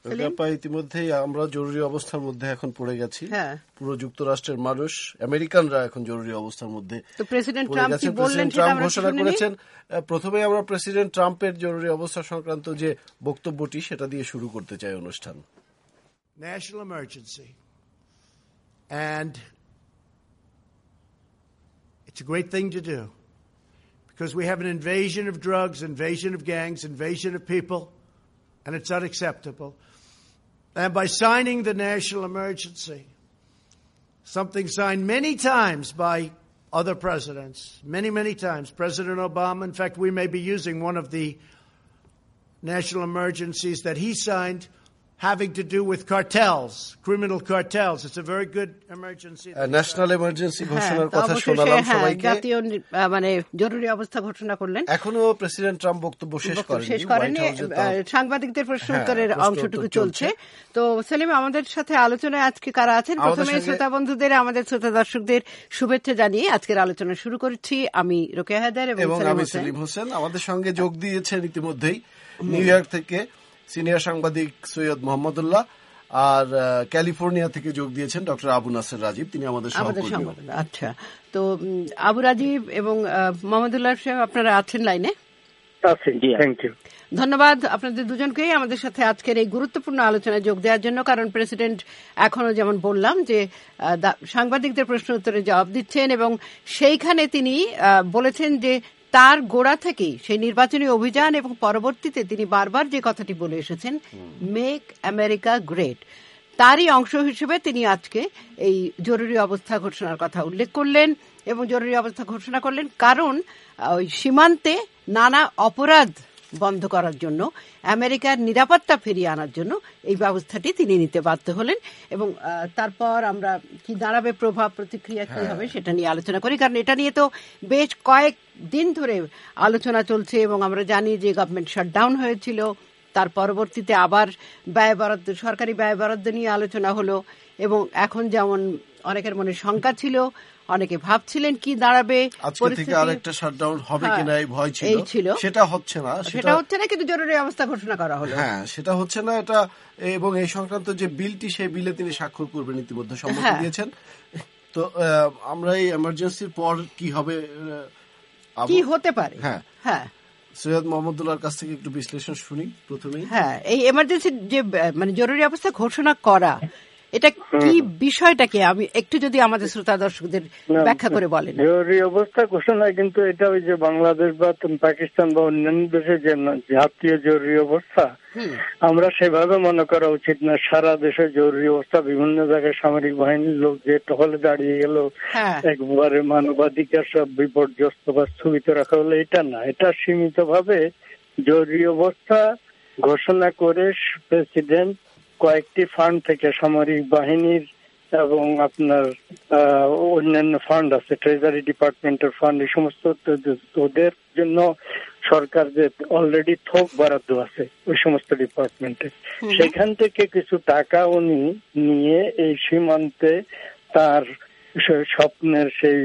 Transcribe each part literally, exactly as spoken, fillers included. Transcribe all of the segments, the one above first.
ইতিমধ্যেই আমরা জরুরি অবস্থার মধ্যে এখন পড়ে গেছি। পুরো যুক্তরাষ্ট্রের মানুষ, আমেরিকানরা এখন জরুরি অবস্থার মধ্যে প্রেসিডেন্ট ট্রাম্প ঘোষণা করেছেন। প্রথমে আমরা প্রেসিডেন্ট ট্রাম্পের জরুরি অবস্থা সংক্রান্ত যে বক্তব্যটি সেটা দিয়ে শুরু করতে চাই অনুষ্ঠান। National emergency, and it's a great thing to do because we have an invasion of drugs, invasion of gangs, invasion of people, and it's unacceptable. And by signing the national emergency, something signed many times by other presidents, many, many times, President Obama, in fact, we may be using one of the national emergencies that he signed having to do with cartels, criminal cartels. It's a very good emergency. A national emergency ঘোষণার কথা শোনালাম সবাইকে। জাতীয় মানে জরুরি অবস্থা ঘোষণা করলেন। এখনো প্রেসিডেন্ট ট্রাম্প বক্তব্য শেষ করেননি, সাংবাদিকদের প্রশ্ন উত্তরের অংশটুকু চলছে। তো সেলিম, আমাদের সাথে আলোচনায় আজকে কারা আছেন? প্রথমে শ্রোতা বন্ধুদের, আমাদের শ্রোতা দর্শকদের শুভেচ্ছা জানিয়ে আজকের আলোচনা শুরু করছি। আমি রোকেয়া হায়দার এবং আমি সেলিম হোসেন। আমাদের সঙ্গে যোগ দিয়েছেন ইতিমধ্যেই নিউ ইয়র্ক থেকে সিনিয়র সাংবাদিক সৈয়দ মোহাম্মদুল্লাহ, আর ক্যালিফোর্নিয়া থেকে যোগ দিয়েছেন ডক্টর আবু নাসের রাজীব, তিনি আমাদের সহকর্মী। আচ্ছা, তো আবু রাজীব এবং মোহাম্মদুল্লাহ সাহেব আপনারা আছেন লাইনে? ধন্যবাদ আপনাদের দুজনকেই আমাদের সাথে আজকের এই গুরুত্বপূর্ণ আলোচনায় যোগ দেওয়ার জন্য। কারণ প্রেসিডেন্ট এখনো যেমন বললাম যে সাংবাদিকদের প্রশ্ন উত্তরে জবাব দিচ্ছেন এবং সেইখানে তিনি বলেছেন যে তার গোড়া থেকেই সেই নির্বাচনী অভিযান এবং পরবর্তীতে তিনি বারবার যে কথাটি বলে এসেছেন, মেক আমেরিকা গ্রেট, তারই অংশ হিসেবে তিনি আজকে এই জরুরি অবস্থা ঘোষণার কথা উল্লেখ করলেন। এবং জরুরি অবস্থা ঘোষণা করলেন কারণ ওই সীমান্তে নানা অপরাধ বন্ধ করার জন্য, আমেরিকার নিরাপত্তা ফিরিয়ে আনার জন্য এই ব্যবস্থাটি তিনি নিতে বাধ্য হলেন। এবং তারপর আমরা কি দাঁড়াবে, প্রভাব প্রতিক্রিয়া কি হবে সেটা নিয়ে আলোচনা করি। কারণ এটা নিয়ে তো বেশ কয়েক দিন ধরে আলোচনা চলছে এবং আমরা জানি যে গভর্নমেন্ট শাটডাউন হয়েছিল, তার পরবর্তীতে আবার ব্যয় বরাদ্দ, সরকারি ব্যয় বরাদ্দ নিয়ে আলোচনা হলো এবং এখন যেমন অনেকের মনে শঙ্কা ছিল, অনেকে ভাবছিলেন কি দাঁড়াবে, আজকে থেকে আরেকটা শাটডাউন হবে কিনা এই ভয় ছিল, সেটা হচ্ছে না, সেটা হচ্ছে না, কিন্তু জরুরি অবস্থা ঘোষণা করা হলো। হ্যাঁ, সেটা হচ্ছে না এটা। এবং এই সংক্রান্ত যে বিলটি, সেই বিলে তিনি স্বাক্ষর করবেন ইতিমধ্যে সম্মতি দিয়েছেন। তো আমরা এই এমার্জেন্সির পর কি হবে, কি হতে পারে, হ্যাঁ হ্যাঁ সৈয়দ মোহাম্মদুল্লাহর কাছ থেকে একটু বিশ্লেষণ শুনি প্রথমেই। হ্যাঁ, এই এমার্জেন্সি যে মানে জরুরি অবস্থা ঘোষণা করা, এটা কি বিষয়টাকে আমি একটু যদি আমাদের শ্রোতা দর্শকদের ব্যাখ্যা করে বলেন। জরুরি অবস্থা ঘোষণা কিন্তু এটা ওই যে বাংলাদেশ বা পাকিস্তান বা অন্যান্য দেশে যে জাতীয় জরুরি অবস্থা, আমরা সেভাবে মনে করা উচিত না। সারা দেশে জরুরি অবস্থা, বিভিন্ন জায়গায় সামরিক বাহিনীর লোক যে টহলে দাঁড়িয়ে গেল, একবারে মানবাধিকার সব বিপর্যস্ত বা স্থগিত রাখা হলো, এটা না। এটা সীমিত ভাবে জরুরি অবস্থা ঘোষণা করে প্রেসিডেন্ট কয়েকটি ফান্ড থেকে, সামরিক বাহিনীর এবং আপনার অন্যান্য ফান্ড আছে, ট্রেজারি ডিপার্টমেন্টের ফান্ড, এই সমস্ত ওদের জন্য সরকার যে অলরেডি থোক বরাদ্দ আছে ওই সমস্ত ডিপার্টমেন্টে, সেখান থেকে কিছু টাকা উনি নিয়ে এই সীমান্তে তার স্বপ্নের সেই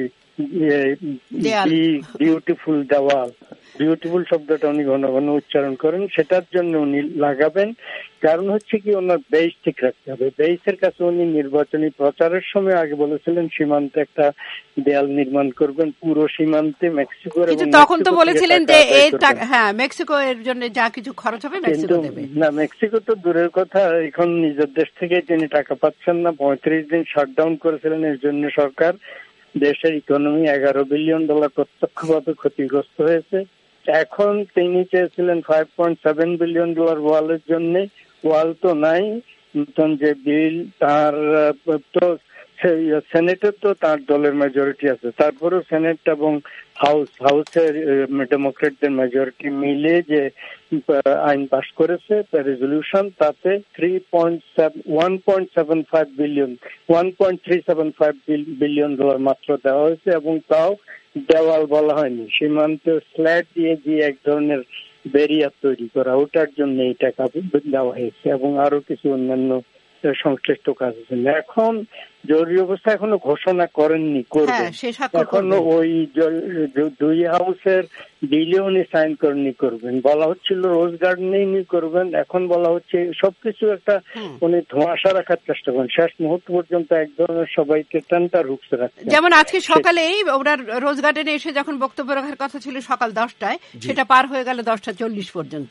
বিউটিফুল দেওয়াল, বিউটিফুল শব্দটা উনি ঘন ঘন উচ্চারণ করেন, সেটার জন্য উনি লাগাবেন। কারণ হচ্ছে কি, ওনার বেস ঠিক রাখতে হবে। বেসের কাছে উনি নির্বাচনী প্রচারের সময় আগে বলেছিলেন সীমান্তে একটা দেয়াল নির্মাণ করবেন, পুরো সীমান্তে মেক্সিকো। তখন তো বলেছিলেন যে হ্যাঁ মেক্সিকো এর জন্য যা কিছু খরচ হবে মেক্সিকো দেবে। না, মেক্সিকো তো দূরের কথা, এখন নিজের দেশ থেকে তিনি টাকা পাচ্ছেন না। পঁয়ত্রিশ দিন শাটডাউন করেছিলেন, এর জন্য সরকার দেশের ইকোনমি এগারো বিলিয়ন ডলার প্রত্যক্ষভাবে ক্ষতিগ্রস্ত হয়েছে। এখন তিনি চেয়েছিলেন five point seven billion dollar ওয়ালের জন্য, ওয়াল তো নাই। নতুন যে বিল, তার তো সেনেটের তো তার দলের মেজরিটি আছে, তারপরেও সেনেট এবং হাউস হাউসের ডেমোক্রেটদের মেজরিটি মিলে যে আইন পাস করেছে, রেজলিউশন, তাতে three point one point seven five billion one point three seven five billion dollar মাত্র দেওয়া হয়েছে, এবং তাও দেওয়াল বলা হয়নি, সীমান্তে স্ল্যাট দিয়ে যে এক ধরনের ব্যারিয়ার তৈরি করা, ওটার জন্য এই টাকা দেওয়া হয়েছে, এবং আরো কিছু অন্যান্য সংশ্লিষ্ট কাজ আছে। এখন জরুরি অবস্থা এখনো ঘোষণা করেননি, করবেন। এখনো ওই দুই হাউসের ডিলে উনি সাইন করেননি, করবেন। বলা হচ্ছিল রোজ গার্ডেনে করবেন, এখন বলা হচ্ছে সবকিছু একটা উনি ধোঁয়াশা রাখার চেষ্টা করেন। শেষ মুহূর্ত পর্যন্ত এক ধরনের সবাইকে টানটা রুখতে রাখছেন। যেমন আজকে সকালেই ওরা রোজ গার্ডেনে এসে যখন বক্তব্য রাখার কথা ছিল সকাল দশটায়, সেটা পার হয়ে গেল দশটা চল্লিশ পর্যন্ত।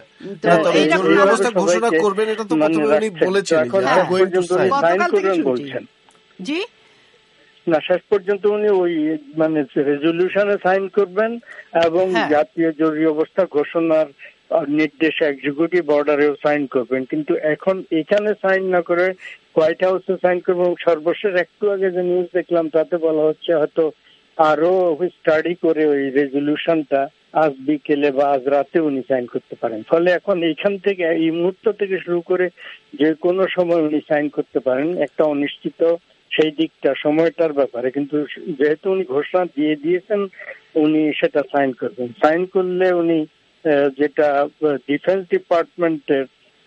ঘোষণা করবেন এটা তো প্রথমে বলেছেন, বলছেন জি না, শেষ পর্যন্ত উনি ওই মানে রেজলিউশনে সাইন করবেন এবং জাতীয় জরুরি অবস্থা ঘোষণার নির্দেশ এক্সিকিউটিভ অর্ডারেও সাইন করবেন। কিন্তু এখন এখানে সাইন না করে হোয়াইট হাউসে সাইন করবেন। সর্বশেষ একটু আগে যে নিউজ দেখলাম তাতে বলা হচ্ছে হয়তো আরো স্টাডি করে ওই রেজলিউশনটা আজ বিকেলে বা আজ রাতে উনি সাইন করতে পারেন। ফলে এখন এইখান থেকে এই মুহূর্ত থেকে শুরু করে যে কোনো সময় উনি সাইন করতে পারেন। একটা অনিশ্চিত সেই দিকটা সময়টার ব্যাপারে, কিন্তু যেহেতু উনি ঘোষণা দিয়ে দিয়েছেন উনি সেটা সাইন করবেন। সাইন করলে উনি যেটা ডিফেন্স ডিপার্টমেন্টের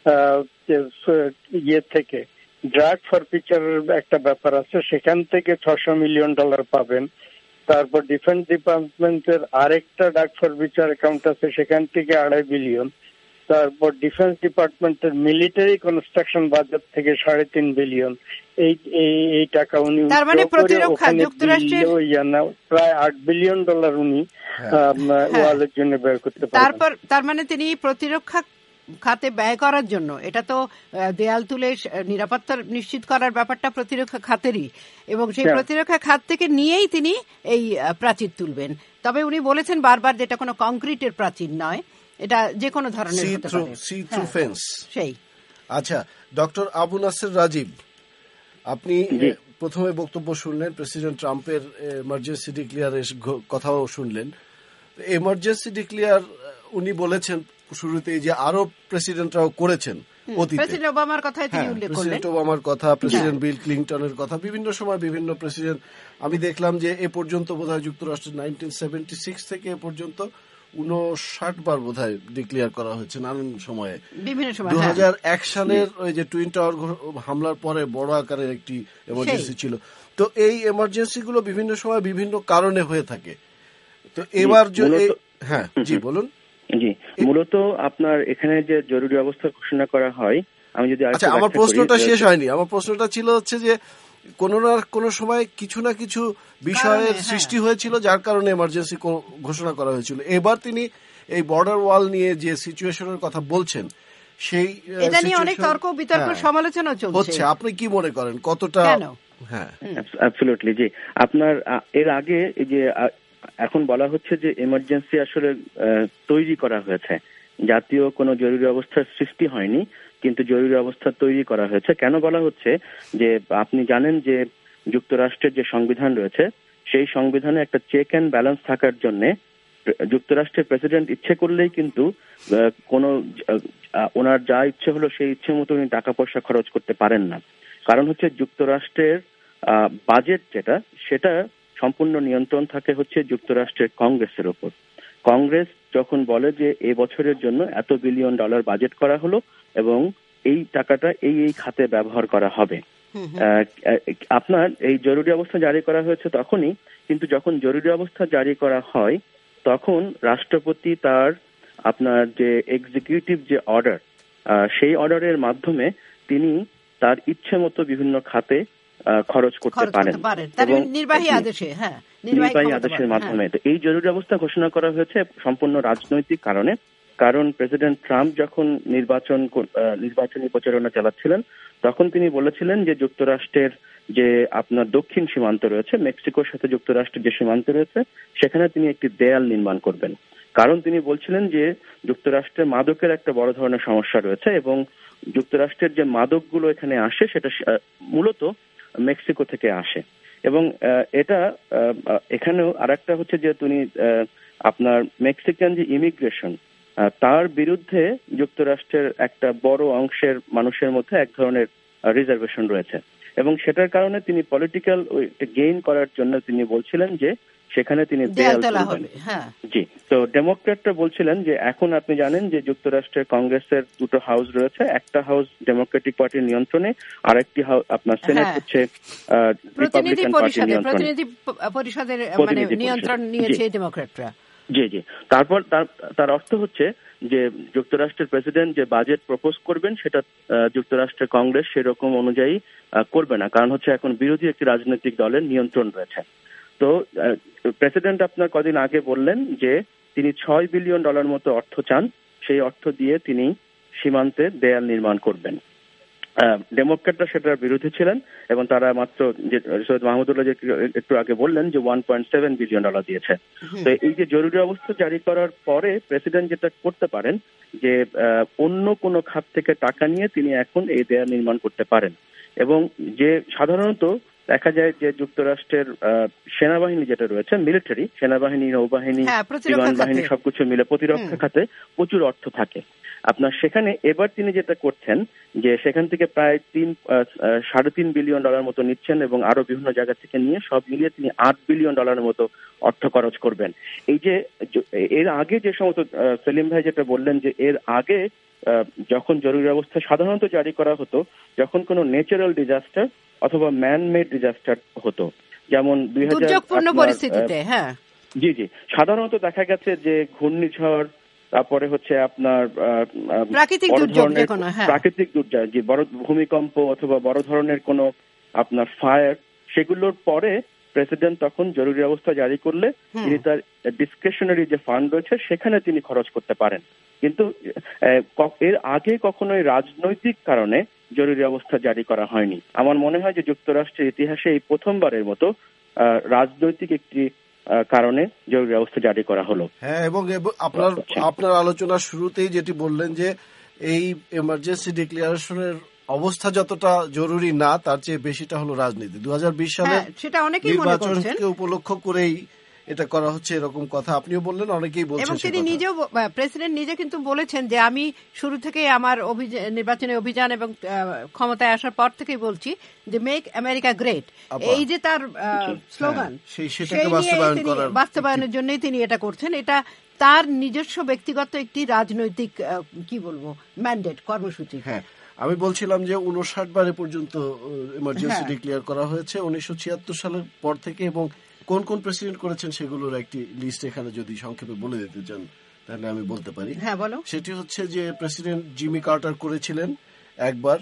ইয়ে থেকে ড্রাগ ফরফিচারের একটা ব্যাপার আছে, সেখান থেকে ছশো মিলিয়ন ডলার পাবেন। তারপর ডিফেন্স ডিপার্টমেন্টের আরেকটা ড্রাগ ফরফিচার অ্যাকাউন্ট আছে, সেখান থেকে আড়াই বিলিয়ন। তারপর ডিফেন্স ডিপার্টমেন্টের মিলিটারি কনস্ট্রাকশন বাজেট থেকে সাড়ে তিন বিলিয়ন। এই এই টাকা উনি প্রায় আট বিলিয়ন ডলার উনি ওয়ালের জন্য ব্যয় করতে পারেন। তারপর তার মানে তিনি প্রতিরক্ষা খাতে ব্যয় করার জন্য, এটা তো দেয়াল তুলে নিরাপত্তা নিশ্চিত করার ব্যাপারটা প্রতিরক্ষা খাতেরই, এবং সেই প্রতিরক্ষা খাত থেকে নিয়েই তিনি এই প্রাচীর তুলবেন। তবে উনি বলেছেন বারবার যেটা কোনো কংক্রিটের প্রাচীর নয়, এটা যে কোনো ধরনের হতে পারে। সেই আচ্ছা, ডক্টর আবু নাসের রাজীব, আপনি প্রথমে বক্তব্য শুনলেন, প্রেসিডেন্ট ট্রাম্পের এমার্জেন্সি ডিক্লেয়ারের কথাও শুনলেন। এমার্জেন্সি ডিক্লেয়ার উনি বলেছেন শুরুতেই যে আরো প্রেসিডেন্টরাও করেছেন অতীতে। প্রেসিডেন্ট ওবামার কথাই তিনি উল্লেখ করলেন, প্রেসিডেন্ট ওবামার কথা, প্রেসিডেন্ট বিল ক্লিনটনের কথা, বিভিন্ন সময় বিভিন্ন প্রেসিডেন্ট। আমি দেখলাম যে এ পর্যন্ত বোধহয় যুক্তরাষ্ট্রের নাইনটিন সেভেন্টি সিক্স থেকে এ পর্যন্ত উনষাট বার বোধহয় ডিক্লেয়ার করা হয়েছে নানান সময়ে। দু হাজার এক সালের ওই যে টুইন টাওয়ার হামলার পরে বড় আকারের একটি এমার্জেন্সি ছিল। তো এই এমার্জেন্সি গুলো বিভিন্ন সময় বিভিন্ন কারণে হয়ে থাকে। তো এবার হ্যাঁ জি বলুন। জি, মূলত আপনার এখানে যে জরুরি অবস্থা ঘোষণা করা হয়, আমি যদি আচ্ছা আমার প্রশ্নটা শেষ হয়নি। আমার প্রশ্নটা ছিল হচ্ছে যে কোনো না কোনো সময় কিছু না কিছু বিষয়ের সৃষ্টি হয়েছিল যার কারণে এমার্জেন্সি ঘোষণা করা হয়েছিল। এবার তিনি এই বর্ডার ওয়াল নিয়ে যে সিচুয়েশনের কথা বলছেন, সেই এটা নিয়ে অনেক তর্ক বিতর্ক সমালোচনা চলছে। আপনি কি মনে করেন কতটা? হ্যাঁ, অ্যাবসলিউটলি। জি, আপনার এর আগে এই যে এখন বলা হচ্ছে যে এমার্জেন্সি আসলে তৈরি করা হয়েছে, জাতীয় কোনো জরুরি অবস্থার সৃষ্টি হয়নি, কিন্তু জরুরি অবস্থা তৈরি করা হয়েছে। কেন বলা হচ্ছে যে আপনি জানেন যে যুক্তরাষ্ট্রের যে সংবিধান রয়েছে, সেই সংবিধানে একটা চেক অ্যান্ড ব্যালেন্স থাকার জন্য যুক্তরাষ্ট্রের প্রেসিডেন্ট ইচ্ছে করলেই কিন্তু কোনো ওনার যা ইচ্ছে হলো সেই ইচ্ছে মতো উনি টাকা পয়সা খরচ করতে পারেন না। কারণ হচ্ছে যুক্তরাষ্ট্রের বাজেট যেটা, সেটা সম্পূর্ণ নিয়ন্ত্রণ থাকে হচ্ছে যুক্তরাষ্ট্রের কংগ্রেসের ওপর। কংগ্রেস যখন বলে যে এ বছরের জন্য এত বিলিয়ন ডলার বাজেট করা হলো এবং এই টাকাটা এই এই খাতে ব্যবহার করা হবে, আপনার এই জরুরি অবস্থা জারি করা হয়েছে তখনই, কিন্তু যখন জরুরি অবস্থা জারি করা হয় তখন রাষ্ট্রপতি তার আপনার যে এক্সিকিউটিভ যে অর্ডার, সেই অর্ডারের মাধ্যমে তিনি তার ইচ্ছে মতো বিভিন্ন খাতে খরচ করতে পারেন এবং নির্বাহী আদেশে, হ্যাঁ নির্বাহী আদেশের মাধ্যমে। তো এই জরুরি অবস্থা ঘোষণা করা হয়েছে সম্পূর্ণ রাজনৈতিক কারণে। কারণ প্রেসিডেন্ট ট্রাম্প যখন নির্বাচন নির্বাচনী প্রচারণা চালাচ্ছিলেন তখন তিনি বলেছিলেন যে যুক্তরাষ্ট্রের যে আপনার দক্ষিণ সীমান্ত রয়েছে, মেক্সিকোর সাথে যুক্তরাষ্ট্রের যে সীমান্ত রয়েছে, সেখানে তিনি একটি দেয়াল নির্মাণ করবেন। কারণ তিনি বলছিলেন যে যুক্তরাষ্ট্রের মাদকের একটা বড় ধরনের সমস্যা রয়েছে এবং যুক্তরাষ্ট্রের যে মাদকগুলো এখানে আসে সেটা মূলত মেক্সিকো থেকে আসে। এবং এটা এখানেও আর একটা হচ্ছে যে তিনি আপনার মেক্সিকান যে ইমিগ্রেশন, তার বিরুদ্ধে যুক্তরাষ্ট্রের একটা বড় অংশের মানুষের মধ্যে এক ধরনের রিজার্ভেশন রয়েছে এবং সেটার কারণে তিনি পলিটিক্যাল গেইন করার জন্য তিনি বলছিলেন যে সেখানে তিনি দেয়াল তুলবেন। জি, তো ডেমোক্র্যাটরা বলছিলেন যে এখন আপনি জানেন যে যুক্তরাষ্ট্রের কংগ্রেসের দুটো হাউস রয়েছে, একটা হাউস ডেমোক্রেটিক পার্টির নিয়ন্ত্রণে, আর একটি হাউস আপনার সেনেট হচ্ছে রিপাবলিকান পার্টির নিয়ন্ত্রণে, প্রতিনিধি পরিষদের মানে নিয়ন্ত্রণ নিয়েছে ডেমোক্র্যাটরা। জি জি তারপর তার অর্থ হচ্ছে যে যুক্তরাষ্ট্রের প্রেসিডেন্ট যে বাজেট প্রপোজ করবেন সেটা যুক্তরাষ্ট্রের কংগ্রেস সেরকম অনুযায়ী করবে না, কারণ হচ্ছে এখন বিরোধী একটি রাজনৈতিক দলের নিয়ন্ত্রণ রয়েছে। তো প্রেসিডেন্ট আপনার কদিন আগে বললেন যে তিনি ছয় বিলিয়ন ডলার মতো অর্থ চান, সেই অর্থ দিয়ে তিনি সীমান্তে দেয়াল নির্মাণ করবেন। ডেমোক্র্যাটরা সেটার বিরোধী ছিলেন এবং তারা মাত্র যে সৈয়দ মাহমুদুল্লাহ যে একটু আগে বললেন যে one point seven billion dollar দিয়েছে। তো এই যে জরুরি অবস্থা জারি করার পরে প্রেসিডেন্ট যেটা করতে পারেন যে অন্য কোনো খাত থেকে টাকা নিয়ে তিনি এখন এই দেয়াল নির্মাণ করতে পারেন। এবং যে সাধারণত দেখা যায় যে যুক্তরাষ্ট্রের সেনাবাহিনী যেটা রয়েছে, মিলিটারি সেনাবাহিনী, নৌবাহিনী, বিমান বাহিনী সবকিছু মিলে প্রতিরক্ষা খাতে প্রচুর অর্থ থাকে আপনার। সেখানে এবার তিনি যেটা করছেন যে সেখান থেকে প্রায় তিন সাড়ে তিন বিলিয়ন ডলার মতো নিচ্ছেন এবং আরো বিভিন্ন জায়গা থেকে নিয়ে সব মিলিয়ে তিনি আট বিলিয়ন ডলারের মতো অর্থ খরচ করবেন। এই যে এর আগে যে সমস্ত সেলিম ভাই যেটা বললেন যে এর আগে যখন জরুরি অবস্থা সাধারণত জারি করা হতো যখন কোনো ন্যাচারাল ডিজাস্টার অথবা ম্যান মেড ডিজাস্টার হতো, যেমন দুই হাজার পরিস্থিতিতে হ্যাঁ জি জি সাধারণত দেখা গেছে যে ঘূর্ণিঝড়, তারপরে হচ্ছে আপনার প্রাকৃতিক দুর্যোগ, প্রাকৃতিক দুর্যোগ যে বড় ভূমিকম্প অথবা বড় ধরনের কোনো আপনার ফায়ার, সেগুলোর পরে প্রেসিডেন্ট তখন জরুরি অবস্থা জারি করলে তিনি তার ডিসক্রিশনারি যে ফান্ড রয়েছে সেখানে তিনি খরচ করতে পারেন। কিন্তু এর আগে কখনোই রাজনৈতিক কারণে জরুরি অবস্থা জারি করা হয়নি। আমার মনে হয় যে যুক্তরাষ্ট্রের ইতিহাসে এই প্রথমবারের মতো রাজনৈতিক একটি কারণে জরুরি অবস্থা জারি করা হলো। হ্যাঁ, এবং আপনার আপনার আলোচনার শুরুতেই যেটি বললেন যে এই এমার্জেন্সি ডিক্লারেশনের অবস্থা যতটা জরুরি না তার চেয়ে বেশিটা হলো রাজনীতি। দু হাজার বিশ সালে নির্বাচনকে উপলক্ষ করেই এটা করা হচ্ছে এরকম কথা আপনিও বললেন, অনেকেই বলছেন। এবং তিনি নিজেও প্রেসিডেন্ট নিজে কিন্তু বলেছেন যে আমি শুরু থেকে আমার নির্বাচনী অভিযান এবং ক্ষমতায় আসার পর থেকেই বলছি যে মেক আমেরিকা গ্রেট, এই যে তার স্লোগান সেটাকে বাস্তবায়নের জন্যই তিনি এটা করছেন। এটা তার নিজস্ব ব্যক্তিগত একটি রাজনৈতিক কি বলবো ম্যান্ডেট, কর্মসূচি। হ্যাঁ, আমি বলছিলাম যে উনষাট বারে পর্যন্ত ইমার্জেন্সি ডিক্লেয়ার করা হয়েছে উনিশশো ছিয়াত্তর সালের পর থেকে, এবং কোন কোন প্রেসিডেন্ট করেছেন সেগুলোর একটি লিস্ট এখানে যদি সংক্ষেপে বলে দিতে চান তাহলে আমি বলতে পারি। হ্যাঁ বলো। সেটি হচ্ছে যে প্রেসিডেন্ট জিমি কার্টার করেছিলেন একবার,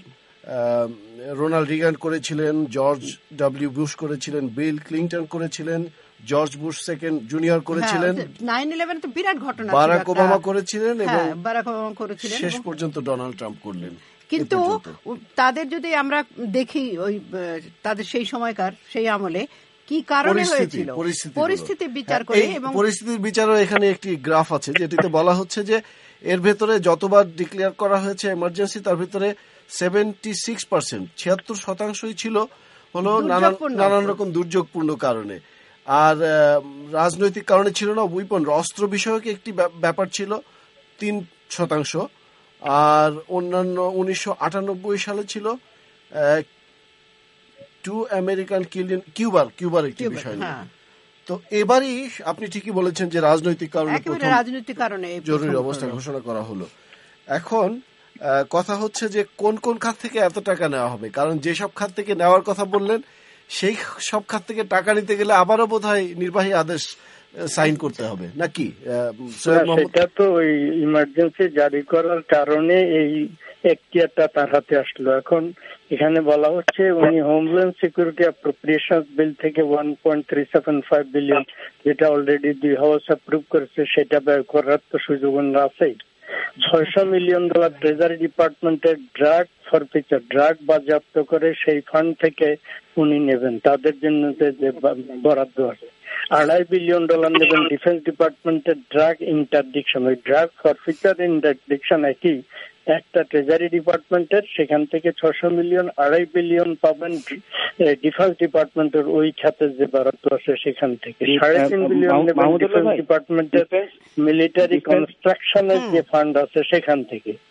রোনাল্ড রিগান করেছিলেন, জর্জ ডব্লিউ বুশ করেছিলেন, বিল ক্লিন্টন করেছিলেন, জর্জ বুশ সেকেন্ড জুনিয়র করেছিলেন, নাইন ইলেভেন তো বিরাট ঘটনা, বারাক ওবামা করেছিলেন এবং বারাক ওবামা করেছিলেন, শেষ পর্যন্ত ডোনাল্ড ট্রাম্প করলেন। কিন্তু তাদের যদি আমরা দেখি ওই তাদের সেই সময়কার সেই আমলে কি কারণে হয়েছিল পরিস্থিতি বিচার করে, এবং পরিস্থিতির বিচারও এখানে একটি গ্রাফ আছে যেটিতে বলা হচ্ছে যে এর ভেতরে যতবার ডিক্লেয়ার করা হয়েছে এমার্জেন্সি তার ভিতরে সেভেন্টি সিক্স পার্সেন্ট ছিয়াত্তর শতাংশই ছিল হলো নানান নানান রকম দুর্যোগপূর্ণ কারণে, আর রাজনৈতিক কারণে ছিল না। উইপন অস্ত্র বিষয়ক একটি ব্যাপার ছিল তিন শতাংশ, আর অন্যান্য উনিশশো আটানব্বই সালে ছিল টু আমেরিকান কিল্ড ইন কিউবার কিউবার একটি বিষয় নিয়ে। তো এবারই আপনি ঠিকই বলেছেন যে রাজনৈতিক কারণে রাজনৈতিক কারণে জরুরি অবস্থা ঘোষণা করা হলো। এখন কথা হচ্ছে যে কোন কোন খাত থেকে এত টাকা নেওয়া হবে, কারণ যেসব খাত থেকে নেওয়ার কথা বললেন সেই সব খাত থেকে টাকা নিতে গেলে আবারও বোধহয় নির্বাহী আদেশ সাইন করতে হবে নাকি? সেটা তো ওই ইমার্জেন্সি জারি করার কারণে এই এখতিয়ারটা তার হাতে আসলো। এখন এখানে বলা হচ্ছে উনি হোমল্যান্ড সিকিউরিটি অ্যাপ্রোপ্রিয়েশন বিল থেকে one point three seven five billion যেটা অলরেডি দুই হাউস অ্যাপ্রুভ করেছে সেটা ব্যয় করার তো সুযোগ আছেই। ছয়শ মিলিয়ন ডলার ট্রেজারি ডিপার্টমেন্টের ড্রাগ ফরফিচার ড্রাগ বাজেয়াপ্ত করে সেই ফান্ড থেকে উনি নেবেন, তাদের জন্য যে বরাদ্দ আছে। আড়াই বিলিয়ন ডলার নেবেন ডিফেন্স ডিপার্টমেন্টের ড্রাগ ইন্টারডিকশন, ওই ড্রাগ ফরফিচার ইন্টারডিকশন একই একটা ট্রেজারি ডিপার্টমেন্টের, সেখান থেকে ছশো মিলিয়ন আড়াই বিলিয়ন পাবেন ডিফেন্স ডিপার্টমেন্টের ওই খাতে যে বরাদ্দ আছে সেখান থেকে। সাড়ে তিন বিলিয়ন নেবেন ডিফেন্স ডিপার্টমেন্টের মিলিটারি কনস্ট্রাকশনের যে ফান্ড আছে সেখান থেকে।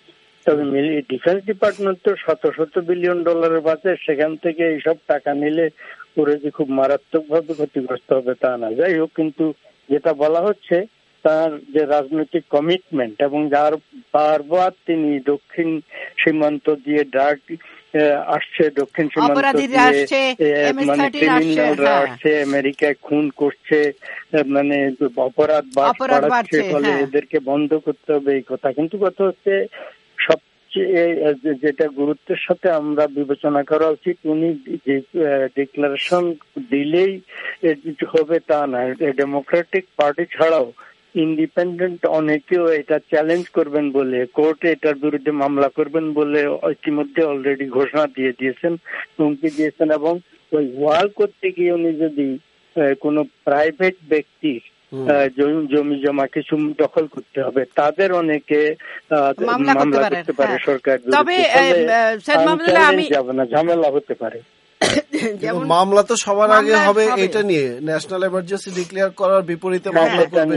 তবে ডিফেন্স ডিপার্টমেন্ট তো শত শত বিলিয়ন ডলারের বাজেট, সেখান থেকে এইসব টাকা নিলে পুরো যে খুব মারাত্মক ভাবে ক্ষতিগ্রস্ত হবে তা না। যাই হোক, কিন্তু যেটা বলা হচ্ছে তার যে রাজনৈতিক কমিটমেন্ট এবং যার বারবার তিনি দক্ষিণ সীমান্ত দিয়ে ড্রাগ আসছে, দক্ষিণ সীমান্ত দিয়ে মানে ক্রিমিনালরা আসছে, আমেরিকায় খুন করছে, মানে অপরাধ বাড়ছে, ফলে এদেরকে বন্ধ করতে হবে এই কথা। কিন্তু কথা হচ্ছে সবচেয়ে যেটা গুরুত্বের সাথে আমরা বিবেচনা করা উচিত, উনি যে ডিক্লারেশন দিলেই হবে তা না। ডেমোক্রেটিক পার্টি ছাড়াও ইন্ডিপেন্ডেন্ট অনেকেও এটা চ্যালেঞ্জ করবেন বলে, কোর্টে এটার বিরুদ্ধে মামলা করবেন বলে ইতিমধ্যে অলরেডি ঘোষণা দিয়ে দিয়েছেন, হুমকি দিয়েছেন। এবং ওই ওয়াল করতে গিয়ে উনি যদি কোনো প্রাইভেট ব্যক্তির জমি জমা কিছু দখল করতে হবে, তাদের অনেকে মামলা করতে পারে সরকার বিরুদ্ধে, যাবে না, ঝামেলা হতে পারে। মামলা তো সবার আগে হবে এটা নিয়ে, ন্যাশনাল এমার্জেন্সি ডিক্লেয়ার করার বিপরীতে মামলা করবে।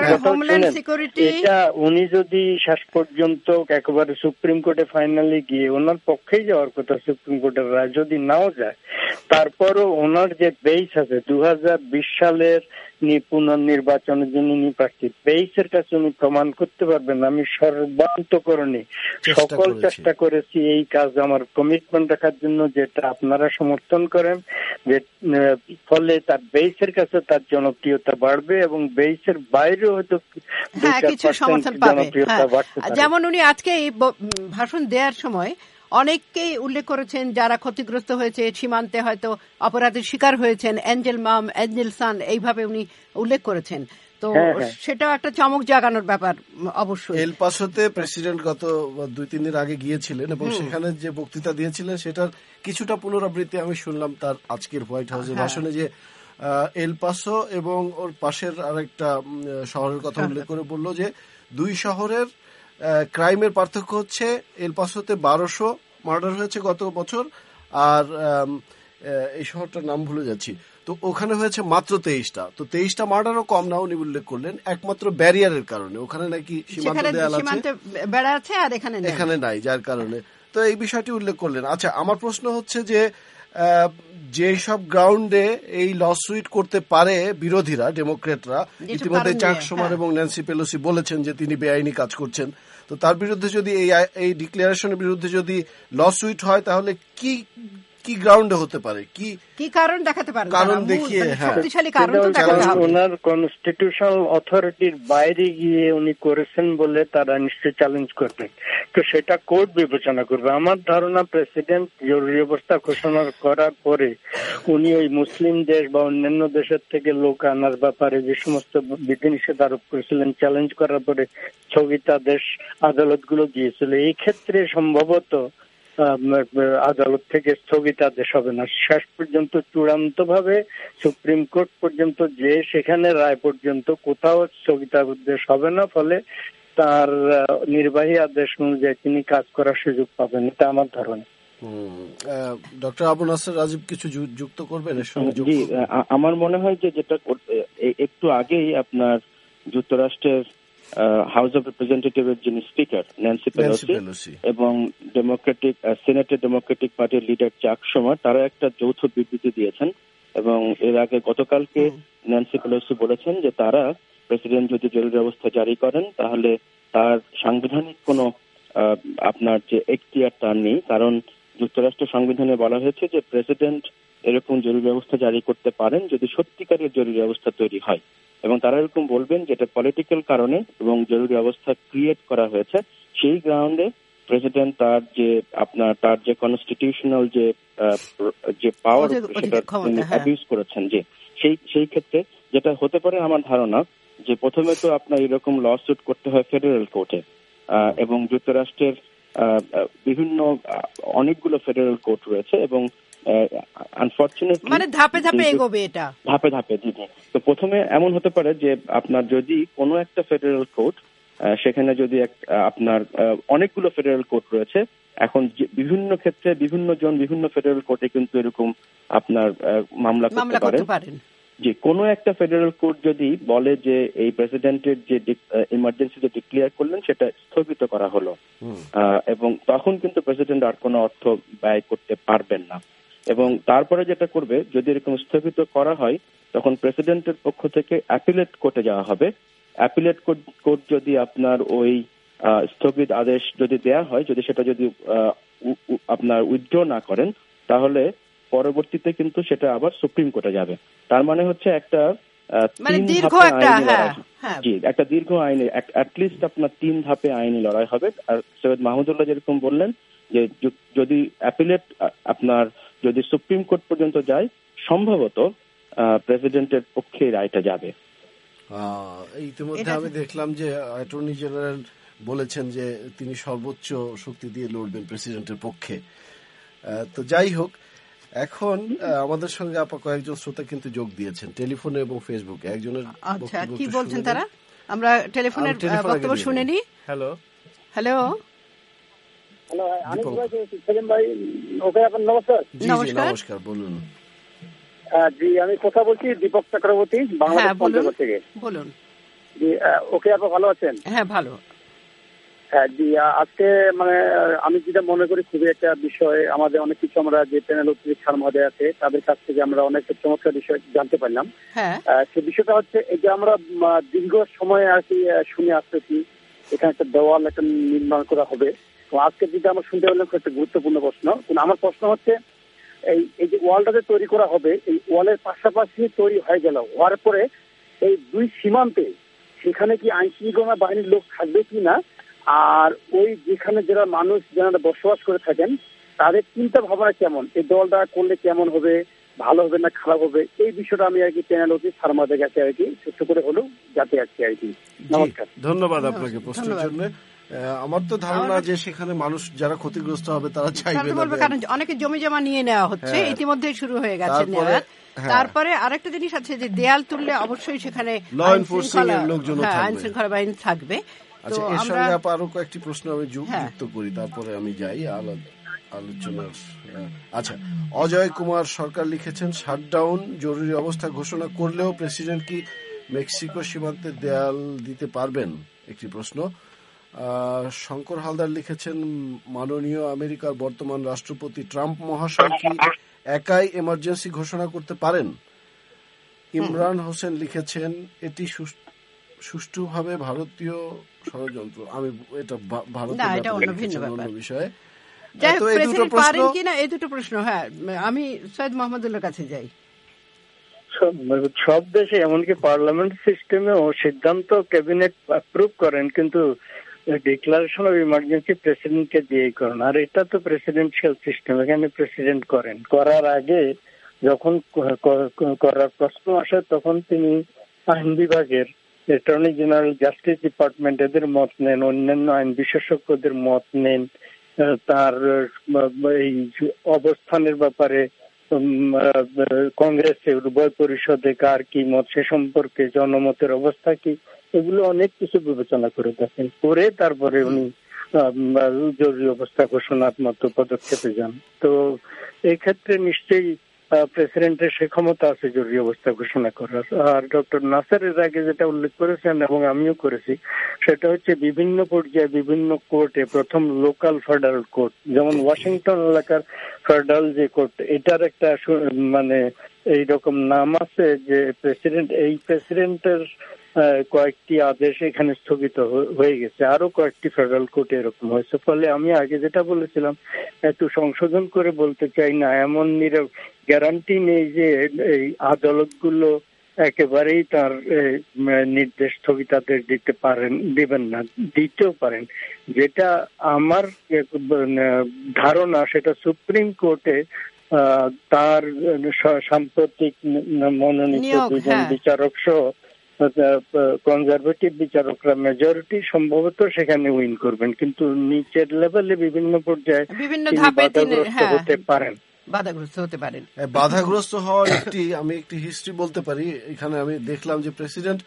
এটা উনি যদি শেষ পর্যন্ত একেবারে সুপ্রিম কোর্টে ফাইনালি গিয়ে ওনার পক্ষেই যাওয়ার কথা, সুপ্রিম কোর্টের রায় যদি নাও যায়, তারপরও ওনার যে বেস আছে দু হাজার বিশ সালের পুনর্নির্বাচনের জন্য উনি প্রার্থী, বেইসের কাছে উনি প্রমাণ করতে পারবেন আমি সর্বান্তকরণে সকল চেষ্টা করেছি এই কাজ আমার কমিটমেন্ট রাখার জন্য, যেটা আপনারা সমর্থন করেন, যে ফলে তার বেইসের কাছে তার জনপ্রিয়তা বাড়বে এবং বেইসের বাইরেও হয়তো কিছু সমর্থন পাবে। যেমন উনি আজকে এই ভাষণ দেওয়ার সময় অনেককেই উল্লেখ করেছেন যারা ক্ষতিগ্রস্ত হয়েছে, সীমান্তে হয়তো অপরাধের শিকার হয়েছেন, অ্যাঞ্জেল মাম, অ্যাঞ্জেল সান, এইভাবে উনি উল্লেখ করেছেন। তো সেটাও একটা চমক জাগানোর ব্যাপার। অবশ্যই এল পাসোতে প্রেসিডেন্ট গত দুই তিন দিন আগে গিয়েছিলেন এবং সেখানে যে বক্তৃতা দিয়েছিলেন সেটার কিছুটা পুনরাবৃত্তি আমি শুনলাম তার আজকের হোয়াইট হাউসের ভাষণে, যে এল পাসো এবং ওর পাশের আরেকটা শহরের কথা উল্লেখ করে বলল যে দুই শহরের ক্রাইমের পার্থক্য হচ্ছে এল পাসোতে বারোশো মার্ডার হয়েছে গত বছর, আর এই শহরটার নাম ভুলে যাচ্ছি, তো ওখানে হয়েছে মাত্র তেইশটা। তো তেইশটা মার্ডারও কম না উনি উল্লেখ করলেন, একমাত্র ব্যারিয়ারের কারণে, ওখানে নাকি সীমান্ত দেয়াল আছে আর এখানে নাই, যার কারণে। তো এই বিষয়টি উল্লেখ করলেন। আচ্ছা, আমার প্রশ্ন হচ্ছে যে যে সব গ্রাউন্ডে এই লসুইট করতে পারে বিরোধীরা, ডেমোক্রেটরা, ইতিমধ্যে চাক সোমার এবং ন্যান্সি পেলোসি বলেছেন যে তিনি বেআইনি কাজ করছেন, তো তার বিরুদ্ধে যদি এই এই ডিক্লারেশনের বিরুদ্ধে যদি লসুইট হয় তাহলে কি কি গ্রাউন্ডে হতে পারে, কি কি কারণ দেখাতে পারে, কারণ দেখিয়ে শক্তিশালী কারণ তো দেখাতে হবে। ওনার কনস্টিটিউশনাল অথরিটির বাইরে গিয়ে উনি করেছেন বলে তারা নিশ্চয়ই চ্যালেঞ্জ করবেন, তো সেটা কোর্ট বিবেচনা করবে। আমার ধারণা প্রেসিডেন্ট জরুরি অবস্থা ঘোষণা করার পরে উনি ওই মুসলিম দেশ বা অন্যান্য দেশের থেকে লোক আনার ব্যাপারে যে সমস্ত বিধিনিষেধ আরোপ করেছিলেন, চ্যালেঞ্জ করার পরে স্থগিতাদেশ আদালতগুলো দিয়েছিল। এই ক্ষেত্রে সম্ভবত আদালত থেকে স্থগিতাদেশ হবে না, শেষ পর্যন্ত চূড়ান্ত ভাবে সুপ্রিম কোর্ট পর্যন্ত যে সেখানে রায় পর্যন্ত কোথাও স্থগিতাদেশ হবে না, ফলে তার নির্বাহী আদেশ অনুযায়ী তিনি কাজ করার সুযোগ পাবেন, এটা আমার ধারণা। ডক্টর আবু নাসের রাজীব কিছু যুক্ত করবেন এর সঙ্গে? জি, আমার মনে হয় যে যেটা একটু আগেই আপনার যুক্তরাষ্ট্রের হাউস অব রিপ্রেজেন্টেটিভের যিনি স্পিকার ন্যান্সি পেলোসি এবং ডেমোক্রেটিক সিনেটের ডেমোক্রেটিক পার্টির লিডার চাক সোমার, তারা একটা যৌথ বিবৃতি দিয়েছেন এবং এর আগে গতকালকে ন্যান্সি পেলোসি বলেছেন যে তারা প্রেসিডেন্ট যদি জরুরি অবস্থা জারি করেন তাহলে তার সাংবিধানিক কোনো আপনার যে এখতিয়ার তার নেই, কারণ যুক্তরাষ্ট্রের সংবিধানে বলা হয়েছে যে প্রেসিডেন্ট এরকম জরুরি অবস্থা জারি করতে পারেন যদি সত্যিকারের জরুরি অবস্থা তৈরি হয়, এবং তারা এরকম বলবেন যেটা পলিটিক্যাল কারণে এবং জরুরি অবস্থা ক্রিয়েট করা হয়েছে, সেই গ্রাউন্ডে প্রেসিডেন্ট তার যে আপনার তার যে কনস্টিটিউশনাল যে যে পাওয়ার সেটা তিনি অ্যাবিউজ করেছেন, যে সেই সেই ক্ষেত্রে যেটা হতে পারে আমার ধারণা যে প্রথমে তো আপনার এরকম লসুট করতে হয় ফেডারেল কোর্টে, এবং যুক্তরাষ্ট্রের বিভিন্ন অনেকগুলো ফেডারেল কোর্ট রয়েছে এবং আনফরচুনেটলি মানে ধাপে ধাপে এগোবে এটা, ধাপে ধাপে জি জি তো প্রথমে এমন হতে পারে যে আপনার যদি কোনো একটা ফেডারেল কোর্ট, সেখানে যদি আপনার অনেকগুলো ফেডারেল কোর্ট রয়েছে, এখন বিভিন্ন ক্ষেত্রে বিভিন্ন জন বিভিন্ন ফেডারেল কোর্টে কিন্তু এরকম আপনার মামলা করতে পারেন, যে কোনো একটা ফেডারেল কোর্ট যদি বলে যে এই প্রেসিডেন্টের যে ইমার্জেন্সি যে ডিক্লেয়ার করলেন সেটা স্থগিত করা হলো, এবং তখন কিন্তু প্রেসিডেন্ট আর কোনো অর্থ ব্যয় করতে পারবেন না। এবং তারপরে যেটা করবে, যদি এরকম স্থগিত করা হয় তখন প্রেসিডেন্টের পক্ষ থেকে অ্যাপিলেট কোর্টে যাওয়া হবে। অ্যাপিলেট কোর্ট যদি আপনার ওই স্থগিত আদেশ যদি দেয়া হয়, যদি সেটা যদি আপনার উইথড্র না করেন, তাহলে পরবর্তীতে কিন্তু সেটা আবার সুপ্রিম কোর্টে যাবে। তার মানে হচ্ছে একটা জি একটা দীর্ঘ আইনি, অ্যাটলিস্ট আপনার তিন ধাপে আইনি লড়াই হবে। আর সৈয়দ মাহমুদুল্লাহ যেরকম বললেন যে যদি অ্যাপিলেট আপনার যদি সুপ্রিম কোর্ট পর্যন্ত যায়, সম্ভবত প্রেসিডেন্টের পক্ষে রায়টা যাবে। ইতিমধ্যে আমি দেখলাম যে অ্যাটর্নি জেনারেল বলেছেন যে তিনি সর্বোচ্চ শক্তি দিয়ে লড়বেন প্রেসিডেন্টের পক্ষে। তো যাই হোক, এখন আমাদের সঙ্গে আপা কয়েকজন শ্রোতা কিন্তু যোগ দিয়েছেন টেলিফোনে এবং ফেসবুকে। একজনের আচ্ছা, কি বলছেন তারা? আমরা টেলিফোনের বক্তব্য শুনে নিই। হ্যালো হ্যালো হ্যালো, আনিস ভাই, সেলিম ভাই, ওকে আপনার নমস্কার। নমস্কার, বলুন। জি, আমি কথা বলছি দীপক চক্রবর্তী, বাংলাদেশ পঞ্চগড় থেকে। বলুন। জি, ওকে আপা ভালো আছেন? হ্যাঁ, ভালো। হ্যাঁ জি, আজকে মানে আমি যেটা মনে করি খুবই একটা বিষয়, আমাদের অনেক কিছু আমরা যে প্যানেল ছাড় মধ্যে আছে তাদের কাছ থেকে আমরা অনেক চমৎকার বিষয় জানতে পারলাম। সে বিষয়টা হচ্ছে এই যে আমরা দীর্ঘ সময় আর কি শুনে আসতেছি এখানে একটা দেওয়াল একটা নির্মাণ করা হবে। তো আজকে যেটা আমরা শুনতে পেলাম একটা গুরুত্বপূর্ণ প্রশ্ন। আমার প্রশ্ন হচ্ছে এই এই যে ওয়ালটা যে তৈরি করা হবে, এই ওয়ালের পাশাপাশি তৈরি হয়ে গেল, হওয়ার পরে এই দুই সীমান্তে সেখানে কি আইন শৃঙ্খলা বাহিনীর লোক থাকবে কি না, আর ওই যেখানে যারা মানুষ যারা বসবাস করে থাকেন তাদের চিন্তা ভাবনা কেমন, এই দলটা করলে কেমন হবে, ভালো হবে না খারাপ হবে, এই বিষয়টা আমি আর কি চ্যানেল অতি সারমাদের কাছে আর কি ছোট্ট করে হলেও যাতে আজকে আর কি। নমস্কার, ধন্যবাদ আপনাকে প্রশ্নের জন্য। আমার তো ধারণা যে সেখানে মানুষ যারা ক্ষতিগ্রস্ত হবে তারা চাইবে না, কারণ অনেকে জমি জমা নিয়ে নেওয়া হচ্ছে, ইতিমধ্যে শুরু হয়ে গেছে নেওয়া। তারপরে আরেকটা জিনিস আছে যে দেয়াল তুললে অবশ্যই সেখানে ল এনফোর্সিং এর লোকজন থাকবে, আইন শৃঙ্খলা বাহিনী থাকবে। আচ্ছা, এর সঙ্গে আরো কয়েকটি প্রশ্ন আমি যুক্ত করি, তারপরে আমি যাই আলোচনার। আচ্ছা, অজয় কুমার সরকার লিখেছেন, শাটডাউন জরুরি অবস্থা ঘোষণা করলেও প্রেসিডেন্ট কি মেক্সিকো সীমান্তে দেয়াল দিতে পারবেন, একটি প্রশ্ন। শঙ্কর হালদার লিখেছেন, মাননীয় আমেরিকার বর্তমান রাষ্ট্রপতি ট্রাম্প মহাশয় কি একাই এমার্জেন্সি ঘোষণা করতে পারেন? ইমরান হোসেন লিখেছেন, এটি সুষ্ঠুভাবে ভারতীয় ষড়যন্ত্র। আমি এটা ভারতের অন্য বিষয়ে এই দুটো প্রশ্ন। হ্যাঁ, আমি সৈয়দ মোহাম্মদুল্লাহর কাছে যাই। সব দেশে এমনকি পার্লামেন্ট সিস্টেমেও সিদ্ধান্ত ক্যাবিনেট অ্যাপ্রুভ করেন, কিন্তু ডিক্লারেশন অফ ইমার্জেন্সি প্রেসিডেন্টকে দিয়েই করেন। আর এটা তো প্রেসিডেন্সিয়াল সিস্টেম, এখানে প্রেসিডেন্ট করেন। করার আগে যখন করার প্রশ্ন আসে তখন তিনি আইন বিভাগের অ্যাটর্নি জেনারেল, জাস্টিস ডিপার্টমেন্ট এদের মত নেন, অন্যান্য আইন বিশেষজ্ঞদের মত নেন, তার এই অবস্থানের ব্যাপারে কংগ্রেসের উভয় পরিষদে কার কি মত, সে সম্পর্কে জনমতের অবস্থা কি, এগুলো অনেক কিছু বিবেচনা করে দেখেন, করে তারপরে উনি জরুরি অবস্থা ঘোষণার মতো পদক্ষেপে যান। তো এই ক্ষেত্রে নিশ্চয়ই প্রেসিডেন্টের সে ক্ষমতা আছে জরুরি অবস্থা ঘোষণা করার। আর ডক্টর নাসার এর আগে যেটা উল্লেখ করেছেন এবং আমিও করেছি, সেটা হচ্ছে বিভিন্ন পর্যায়ে বিভিন্ন কোর্টে, প্রথম লোকাল ফেডারেল কোর্ট, যেমন ওয়াশিংটন এলাকার ফেডারেল যে কোর্ট, এটার একটা মানে এইরকম নাম আছে যে প্রেসিডেন্ট, এই প্রেসিডেন্টের কয়েকটি আদেশ এখানে স্থগিত হয়ে গেছে, আরো কয়েকটি ফেডারেল কোর্টে এরকম হয়েছে। ফলে আমি আগে যেটা বলেছিলাম একটু সংশোধন করে বলতে চাই, না এমন নিরব গ্যারান্টি নেই যে এই আদালতগুলো একেবারেই তার নির্দেশ স্থগিতাদেশ দিতে পারেন, দিবেন না, দিতেও পারেন। যেটা আমার ধারণা সেটা সুপ্রিম কোর্টে তার সাম্প্রতিক মনোনীত দুজন বিচারক সহ কনজারভেটিভ বিচারকরা মেজরিটি সম্ভবত সেখানে উইন করবেন, কিন্তু নিচের লেভেলে বিভিন্ন পর্যায়ে বিভিন্ন ধাপে হতে পারেন, বাধাগ্রস্ত হতে পারেন। বাধাগ্রস্ত হওয়ার একটি আমি একটি হিস্ট্রি বলতে পারি। এখানে আমি দেখলাম যে প্রেসিডেন্ট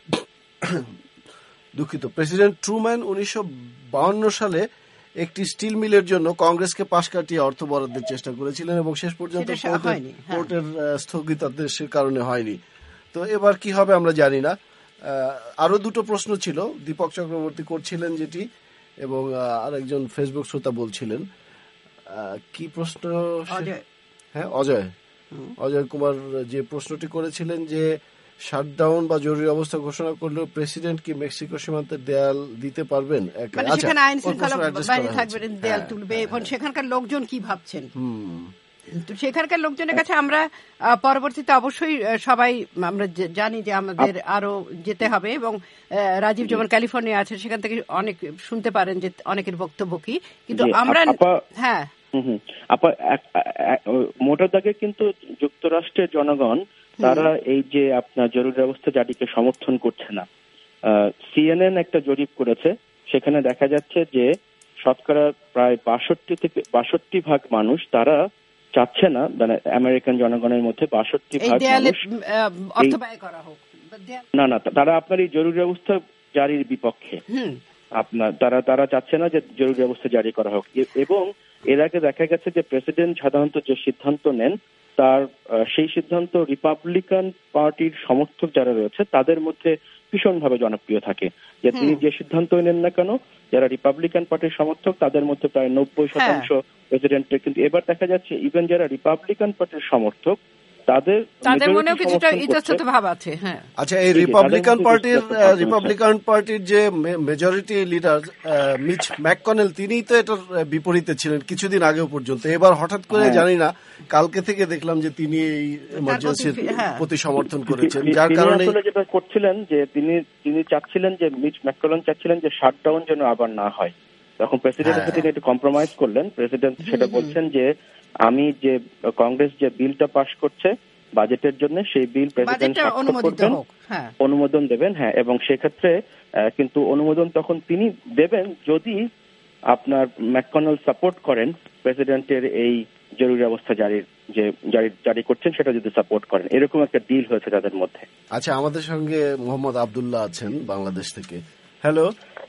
দুঃখিত প্রেসিডেন্ট ট্রুম্যান উনিশশো বাউন্ন সালে একটি স্টিল মিলের জন্য কংগ্রেসকে পাশ কাটিয়ে অর্থ বরাদ্দের চেষ্টা করেছিলেন এবং শেষ পর্যন্ত কোর্টের স্থগিতাদেশের কারণে হয়নি। তো এবার কি হবে আমরা জানি না। আরো দুটো প্রশ্ন ছিল, দীপক চক্রবর্তী করছিলেন যেটি, এবং আরেকজন ফেসবুক শ্রোতা বলছিলেন কি প্রশ্ন, হ্যাঁ অজয় অজয় কুমার যে প্রশ্নটি করেছিলেন যে শাটডাউন বা জরুরি অবস্থা ঘোষণা করলেও প্রেসিডেন্ট কি মেক্সিকো সীমান্তে দেয়াল দিতে পারবেন? সেখানে আইন শৃঙ্খলা বাহিনী থাকবে, দেয়াল তুলবে, এবং সেখানকার লোকজন কি ভাবছেন, তো সেখানকার লোকজনের কাছে আমরা পরবর্তীতে অবশ্যই সবাই আমরা জানি যে আমাদের আরো যেতে হবে, এবং রাজীব যেমন ক্যালিফোর্নিয়া আছে সেখান থেকে অনেক শুনতে পারেন যে অনেকের বক্তব্য কি, কিন্তু আমরা হ্যাঁ মোটা দাগে কিন্তু যুক্তরাষ্ট্রের জনগণ তারা এই যে আপনার জরুরি অবস্থা জারিকে সমর্থন করছে না। সিএনএন একটা জরিপ করেছে, সেখানে দেখা যাচ্ছে যে শতকরা প্রায় বাষট্টি থেকে বাষট্টি ভাগ মানুষ তারা চাচ্ছে না, মানে আমেরিকান জনগণের মধ্যে বাষট্টি ভাগ মানুষ না না তারা আপনার এই জরুরি অবস্থা জারির বিপক্ষে। আপনার তারা তারা চাচ্ছে না যে জরুরি অবস্থা জারি করা হোক, এবং এর আগে দেখা গেছে যে প্রেসিডেন্ট সাধারণত যে সিদ্ধান্ত নেন তার সেই সিদ্ধান্ত রিপাবলিকান পার্টির সমর্থক যারা রয়েছে তাদের মধ্যে ভীষণভাবে জনপ্রিয় থাকে, যে তিনি যে সিদ্ধান্ত নেন না কেন যারা রিপাবলিকান পার্টির সমর্থক তাদের মধ্যে প্রায় নব্বই শতাংশ প্রেসিডেন্টের। কিন্তু এবার দেখা যাচ্ছে ইভেন যারা রিপাবলিকান পার্টির সমর্থক তাদের তাদের মনেও কিছুটা ইতস্তত ভাব আছে। হ্যাঁ, আচ্ছা, এই রিপাবলিকান পার্টির রিপাবলিকান পার্টির যে মেজরিটি লিডার মিচ ম্যাককনেল তিনি তো এটার বিপরীতে ছিলেন কিছুদিন আগেও পর্যন্ত, এবার হঠাৎ করে জানি না কালকে থেকে দেখলাম যে তিনি এই এমার্জেন্সির প্রতি সমর্থন করেছেন, যার কারণে যেটা করছিলেন যে তিনি তিনি চাচ্ছিলেন যে মিচ ম্যাককনেল চাচ্ছিলেন যে শাটডাউন যেন আবার না হয়। তখন প্রেসিডেন্টের সাথে তিনি একটু কম্প্রোমাইজ করলেন। প্রেসিডেন্ট সেটা বলছেন যে আমি যে কংগ্রেস যে বিলটা পাশ করছে বাজেটের জন্য সেই বিল প্রেসিডেন্ট করবেন, অনুমোদন দেবেন। হ্যাঁ, এবং সেক্ষেত্রে কিন্তু অনুমোদন তখন তিনি দেবেন যদি আপনার ম্যাককনেল সাপোর্ট করেন প্রেসিডেন্টের এই জরুরি অবস্থা জারির যে জারি জারি করছেন সেটা যদি সাপোর্ট করেন, এরকম একটা ডিল হয়েছে তাদের মধ্যে। আচ্ছা, আমাদের সঙ্গে মোহাম্মদ আব্দুল্লাহ আছেন বাংলাদেশ থেকে। হ্যালো,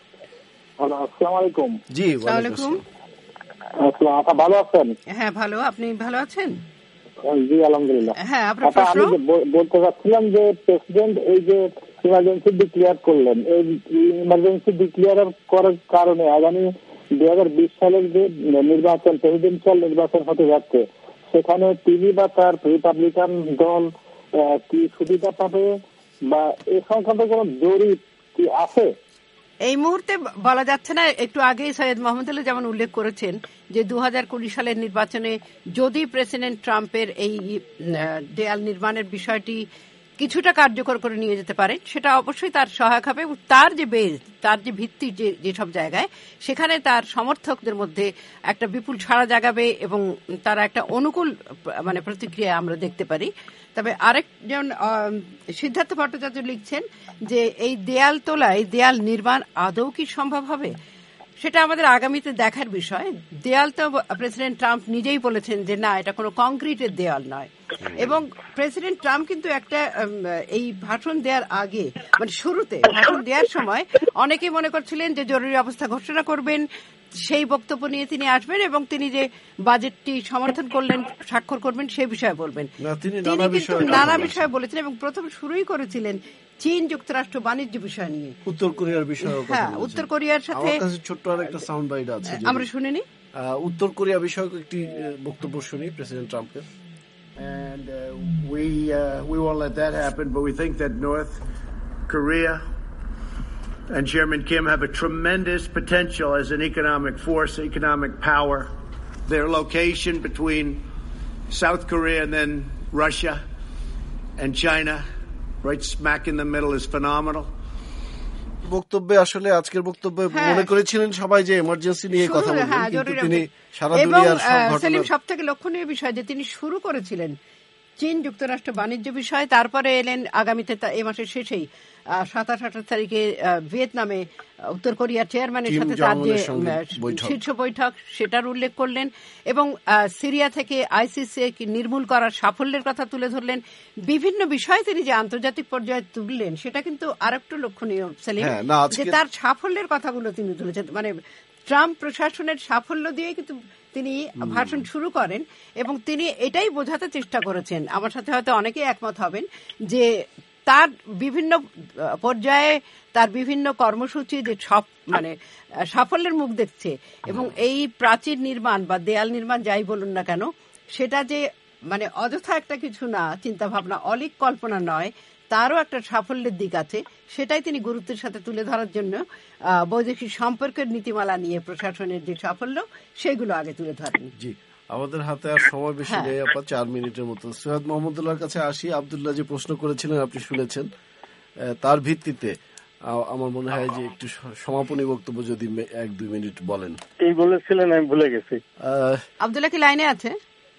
আসসালামু আলাইকুম। জি, ওয়ালাইকুম আসসালাম। আপনি ভালো আছেন? হ্যাঁ ভালো, আপনি ভালো আছেন? জি আলহামদুলিল্লাহ। হ্যাঁ, আপনার প্রশ্ন? আমি বলতে চাচ্ছিলাম যে প্রেসিডেন্ট এই যে ইমার্জেন্সি ডিক্লেয়ার করলেন, এই ইমার্জেন্সি ডিক্লেয়ার করার কারণে আগামী দুই হাজার বিশ সালের যে নির্বাচন প্রেসিডেন্সিয়াল নির্বাচন হতে যাচ্ছে সেখানে তিনি বা তার রিপাবলিকান দল কি সুবিধা পাবে, বা এ সংক্রান্ত কোন জরিপ কি আছে? এই মুহূর্তে বলা যাচ্ছে না। একটু আগে সৈয়দ মোহাম্মদুল্লাহ যেমন উল্লেখ করেছেন যে দু হাজার কুড়ি সালের নির্বাচনে যদি প্রেসিডেন্ট ট্রাম্পের এই দেয়াল নির্মাণের বিষয়টি কিছুটা কার্যকর করে নিয়ে যেতে পারেন, সেটা অবশ্যই তার সহায়ক হবে। তার যে বেজ, তার যে ভিত্তি যে যেসব জায়গায়, সেখানে তার সমর্থকদের মধ্যে একটা বিপুল সাড়া জাগাবে এবং তারা একটা অনুকূল মানে প্রতিক্রিয়া আমরা দেখতে পারি। তবে আরেকজন সিদ্ধার্থ ভট্টাচার্য লিখছেন যে এই দেয়াল তোলা, এই দেয়াল নির্মাণ আদৌ কি সম্ভব হবে, সেটা আমাদের আগামীতে দেখার বিষয়। দেয়াল তো প্রেসিডেন্ট ট্রাম্প নিজেই বলেছেন যে না, এটা কোনো কংক্রিটের দেয়াল নয়। এবং প্রেসিডেন্ট ট্রাম্প কিন্তু একটা এই ভাষণ দেওয়ার আগে মানে শুরুতে ভাষণ দেওয়ার সময় অনেকেই মনে করছিলেন যে জরুরি অবস্থা ঘোষণা করবেন, সেই বক্তব্য নিয়ে তিনি আসবেন এবং তিনি যে বাজেটটি সমর্থন করলেন, স্বাক্ষর করবেন সেই বিষয়ে বলবেন। তিনি কিন্তু নানা বিষয়ে বলেছেন এবং প্রথম শুরুই করেছিলেন চীন যুক্তরাষ্ট্র বাণিজ্য বিষয় নিয়ে, উত্তর কোরিয়ার বিষয়ে। হ্যাঁ, উত্তর কোরিয়ার সাথে ছোট্ট আর একটা সাউন্ড বাইট আছে, আমরা শুনিনি। উত্তর কোরিয়া বিষয়ক একটি বক্তব্য শুনি প্রেসিডেন্ট ট্রাম্পের। And uh, we uh, we won't let that happen, but we think that North Korea and Chairman Kim have a tremendous potential as an economic force, economic power. Their location between South Korea and then Russia and China, right smack in the middle, is phenomenal. বক্তব্যে আসলে আজকের বক্তব্যে মনে করেছিলেন সবাই যে emergency নিয়ে কথা বলবেন, কিন্তু তিনি সারা দুনিয়ার সব ঘটনা। সব থেকে লক্ষণীয় বিষয় যে তিনি শুরু করেছিলেন চীন যুক্তরাষ্ট্র বাণিজ্য বিষয়, তারপরে এলেন আগামীতে এই মাসের শেষেই সাতাশ আঠাশ তারিখে ভিয়েতনামে উত্তর কোরিয়ার চেয়ারম্যানের সাথে তার যে শীর্ষ বৈঠক সেটার উল্লেখ করলেন এবং সিরিয়া থেকে আইসিসি নির্মূল করার সাফল্যের কথা তুলে ধরলেন। বিভিন্ন বিষয় তিনি যে আন্তর্জাতিক পর্যায়ে তুললেন সেটা কিন্তু আরেকটু লক্ষণীয় সেলিম, যে তার সাফল্যের কথাগুলো তিনি তুলেছেন। মানে ট্রাম্প প্রশাসনের সাফল্য দিয়ে কিন্তু তিনি ভাষণ শুরু করেন এবং তিনি এটাই বোঝাতে চেষ্টা করেছেন, আমার সাথে হয়তো অনেকেই একমত হবেন, যে তার বিভিন্ন পর্যায়ে তার বিভিন্ন কর্মসূচি যে সব মানে সাফল্যের মুখ দেখছে এবং এই প্রাচীর নির্মাণ বা দেয়াল নির্মাণ যাই বলুন না কেন সেটা যে মানে অযথা একটা কিছু না, চিন্তা ভাবনা অলিক কল্পনা নয়, তারও একটা সাফল্যের দিক আছে, সেটাই তিনি গুরুত্বের সাথে তুলে ধরার জন্য বৈদেশিক সম্পর্কের নীতিমালা নিয়ে প্রশাসনের যে সাফল্য সেগুলো আগে তুলে ধরেন। জি, আমাদের হাতে আর সময় বেশি নেই, আপা চার মিনিটের মতো। সৈয়দ মোহাম্মদুল্লাহর কাছে আসি। আব্দুল্লাহ যে প্রশ্ন করেছিলেন আপনি শুনেছেন, তার ভিত্তিতে আমার মনে হয় যে একটু সমাপনী বক্তব্য যদি এক দুই মিনিট বলেন। এই বলেছিলেন আমি ভুলে গেছি। আব্দুল্লাহ কি লাইনে আছে?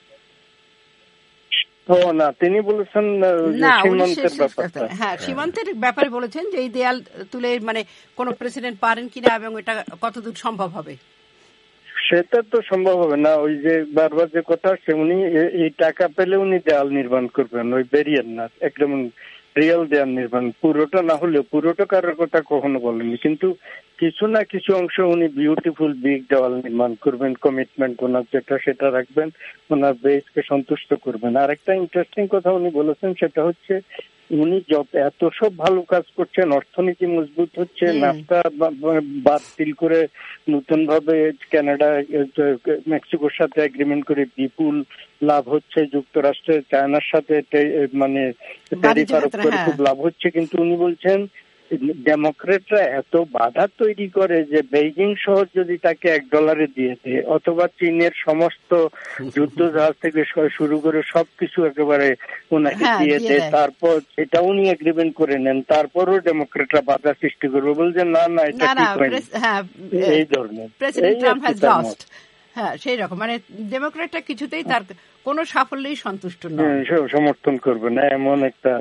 না, তিনি বলেছেন সীমান্তের ব্যাপারটা। হ্যাঁ, সীমান্তের ব্যাপারে বলেছেন যে এই দেয়াল তুলে মানে কোন প্রেসিডেন্ট পারেন কিনা এবং এটা কতদূর সম্ভব হবে। সেটা তো সম্ভব হবে না। ওই যে বারবার যে কথা সে উনি এই টাকা পেলে উনি দেয়াল নির্মাণ করবেন, ওই ব্যারিয়ার না, একদম রিয়েল দেয়াল নির্মাণ, পুরোটা না হলেও, পুরোটা কারোর কথা কখনো বলেননি, কিন্তু কিছু না কিছু অংশ উনি বিউটিফুল বিগ দেওয়াল নির্মাণ করবেন, কমিটমেন্ট ওনার যেটা সেটা রাখবেন, ওনার বেসকে সন্তুষ্ট করবেন। আর একটা ইন্টারেস্টিং কথা উনি বলেছেন, সেটা হচ্ছে উনি যত এত সব ভালো কাজ করছেন, অর্থনীতি মজবুত হচ্ছে, নাফতা বাতিল করে নতুন ভাবে কানাডা মেক্সিকোর সাথে এগ্রিমেন্ট করে বিপুল লাভ হচ্ছে, যুক্তরাষ্ট্রের চায়নার সাথে মানে ট্যারিফ আরোপ করে খুব লাভ হচ্ছে, কিন্তু উনি বলছেন ডেমোক্রেটরা এত বাধা তৈরি করে যে বেইজিং শহর যদি তাকে এক ডলারে দিয়ে দেয়, অথবা চীনের সমস্ত যুদ্ধ জাহাজ থেকে শুরু করে সবকিছু একেবারে ওনাকে দিয়ে দেয়, তারপর এটা উনি এগ্রিমেন্ট করে নেন, তারপরও ডেমোক্রেটরা বাধা সৃষ্টি করবে, বলছেন না না এটা ঠিক হয়নি, এই ধরনের। হ্যাঁ, সেই রকম মানে ডেমোক্রেটরা কিছুতেই তার কোন সাফল্যেই সন্তুষ্ট নয়, সমর্থন করবে না, এমন একটা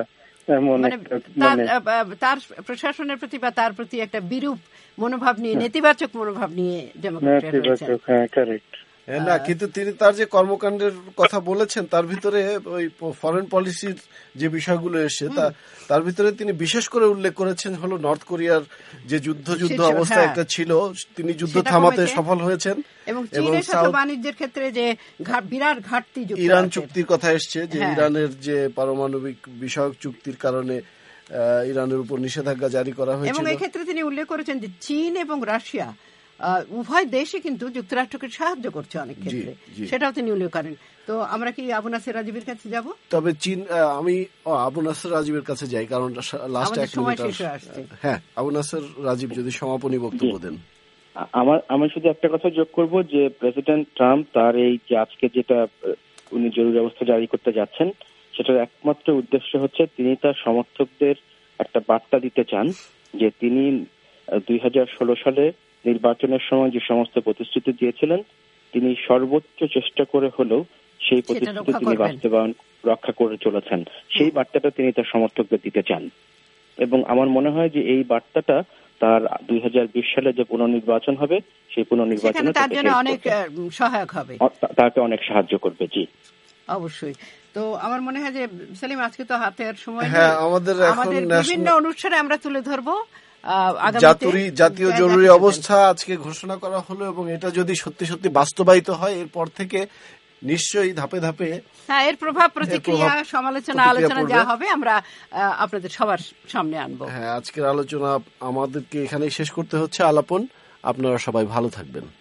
তার প্রশাসনের প্রতি বা তার প্রতি একটা বিরূপ মনোভাব নিয়ে, নেতিবাচক মনোভাব নিয়ে না। কিন্তু তিনি তার যে কর্মকাণ্ডের কথা বলেছেন তার ভিতরে ওই ফরেন পলিসির যে বিষয়গুলো এসে তার ভিতরে তিনি বিশেষ করে উল্লেখ করেছেন হলো নর্থ কোরিয়ার যে যুদ্ধ যুদ্ধ অবস্থা একটা ছিল, তিনি যুদ্ধ থামাতে সফল হয়েছেন, এবং চীনের সাথে বাণিজ্যের ক্ষেত্রে যে বিরাট ঘাটতি, ইরান চুক্তির কথা এসছে যে ইরানের যে পারমাণবিক বিষয়ক চুক্তির কারণে ইরানের উপর নিষেধাজ্ঞা জারি করা হয়েছিল, এবং এই ক্ষেত্রে তিনি উল্লেখ করেছেন যে চীন এবং রাশিয়া উভয় দেশে কিন্তু যুক্তরাষ্ট্রকে সাহায্য করছে অনেক ক্ষেত্রে, সেটাও তিনি উল্লেখ করেন। তো আমরা কি আবু নাসের রাজীবের কাছে যাব? তবে চীন, আমি আবু নাসের রাজীবের কাছে যাই, কারণ লাস্ট এক মিনিট। হ্যাঁ, আবু নাসের রাজীব যদি সমাপনী বক্তব্য দেন। আমার আমি শুধু একটা কথা যোগ করব যে প্রেসিডেন্ট ট্রাম্প তার এই যে আজকে যেটা উনি জরুরি অবস্থা জারি করতে যাচ্ছেন, সেটার একমাত্র উদ্দেশ্য হচ্ছে তিনি তার সমর্থকদের একটা বার্তা দিতে চান যে তিনি দুই হাজার ষোলো সালে নির্বাচনের সময় যে সমস্ত প্রতিশ্রুতি দিয়েছিলেন, তিনি সর্বোচ্চ চেষ্টা করে হলেও সেই প্রতিশ্রুতি তিনি বাস্তবায়ন রক্ষা করে চলেছেন, সেই বার্তাটা তিনি তার সমর্থকদের দিতে চান। এবং আমার মনে হয় যে এই বার্তাটা তার দুই হাজার বিশ সালে যে পুনর্নির্বাচন হবে, সেই পুনর্নির্বাচনে তার জন্য অনেক সহায়ক হবে, তাকে অনেক সাহায্য করবে। জি, অবশ্যই। তো আমার মনে হয় যে সেলিম, আজকে তো হাতের সময়, আমাদের বিভিন্ন অনুষ্ঠানে আমরা তুলে ধরবো জাতীয় জরুরি অবস্থা আজকে ঘোষণা করা হলো, এবং এটা যদি সত্যি সত্যি বাস্তবায়িত হয় এরপর থেকে নিশ্চয়ই ধাপে ধাপে হ্যাঁ এর প্রভাব প্রতিক্রিয়া সমালোচনা আলোচনা যা হবে আমরা আপনাদের সবার সামনে আনবো। হ্যাঁ, আজকের আলোচনা আমাদেরকে এখানেই শেষ করতে হচ্ছে। আলাপন, আপনারা সবাই ভালো থাকবেন।